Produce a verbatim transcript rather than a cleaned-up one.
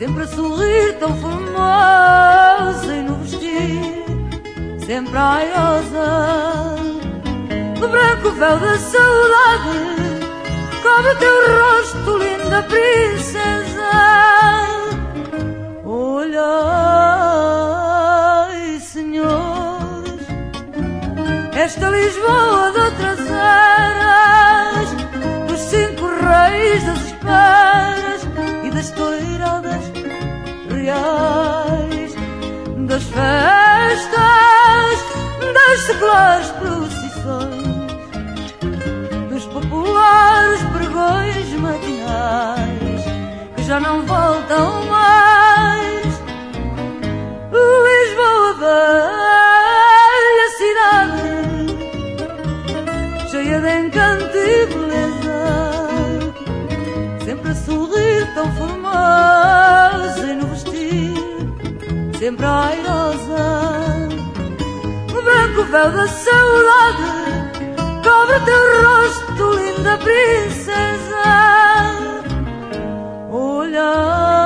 sempre a sorrir tão formosa e no vestir sempre airosa. Do branco véu da saudade cobre o teu rosto, linda princesa. Olhai, senhores, esta Lisboa de outras eras, dos cinco reis, das esperas e das toiradas reais, das festas, das seculares procissões, dos populares pregões matinais que já não voltam mais. Lisboa, velha cidade, cheia de encanto e beleza, sempre a sorrir tão formosa e no vestir sempre airosa. O branco véu da saudade cobre o teu rosto, linda princesa. Olha